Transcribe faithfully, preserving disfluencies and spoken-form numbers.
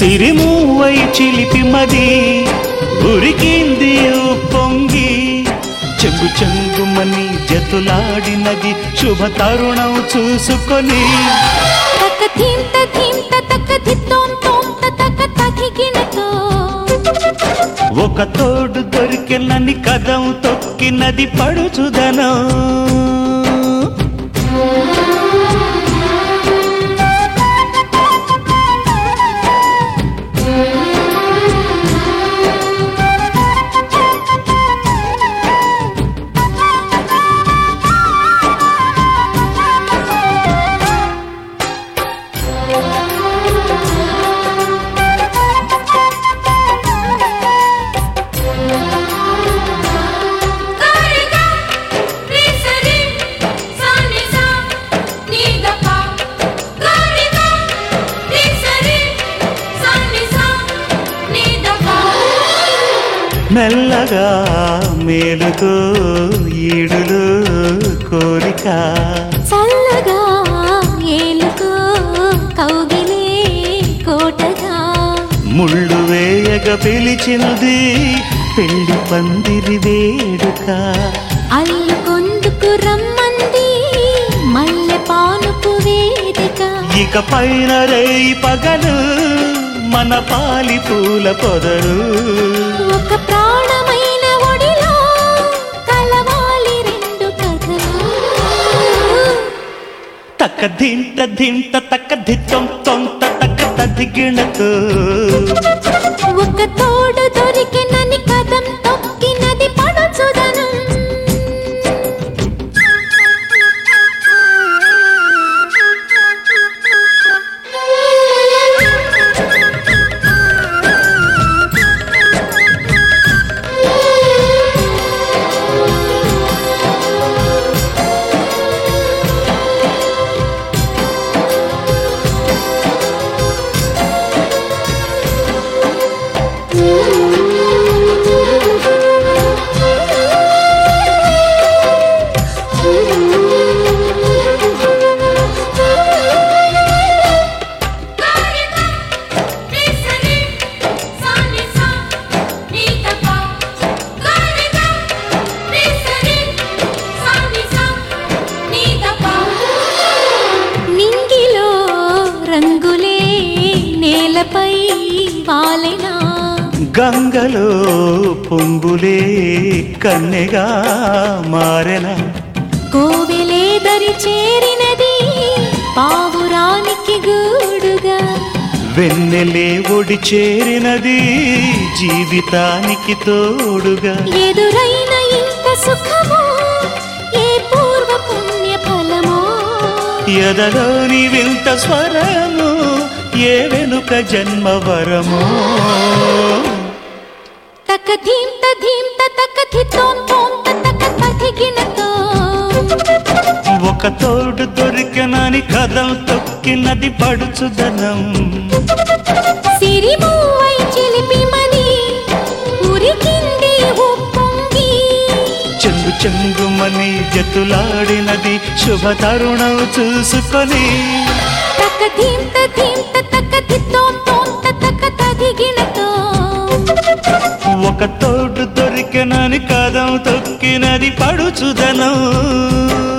సిరిమూవై చిలిపి మది ఉరికింది పొంగి చెంగు చెంగుమని జతులాడినది శుభ తరుణం చూసుకొని ఒక తోడు దొరికినని కదం తొక్కినది పడుచుదనం. మెల్లగా మేలుకో ఈడులు కోరిక చల్లగా ఏలుకో కౌగిలే కోటగా ముళ్ళు వేయగ పిలిచినది పెళ్లి పందిరి వేడుక అల్లుకొందుకు రమ్మంది మల్లె పానుపు వేదిక ఇక పైన రేయి పగలు మన పాలి పూల పొదరు ఒక ప్రాణమైన ఒడిలో కలవాలి రెండు కథలు తక్క ధింత ధింత తక్క ధిత్తం తొంత తక్క తదిగిణతో ఒక తోడు దొరికినని కదం తొక్కినది పడుచుదనం. రంగులే నేలపై వాలెనా గంగలో పొంగులే కన్నెగా మారెనా కోవెలే దరి చేరినది పావురానికి గూడుగా వెన్నెలే ఒడి చేరినది జీవితానికి తోడుగా ఎదురైన ఇంత సుఖమో ఏ పూర్వ పుణ్య ఫలమో ఎదలోని వింత స్వరము ఏ వెనుక జన్మ వరమో తక ధీంత ధీంత తక ధితోం తోంత తక తదిగినతో ఒక తోడు దొరికినని కదం తొక్కినది పడుచుదనం. సిరిమూవై చిలిపి మది ఉరికింది ఉప్పొంగి చెంగు చెంగుమని జతులాడినది శుభ తరుణం చూసుకొని తక ధీంత ధీంత తక ధితోం తోంత తక తదిగినతో ఒక తోడు దొరికినని కదం తొక్కినది పడుచుదనం.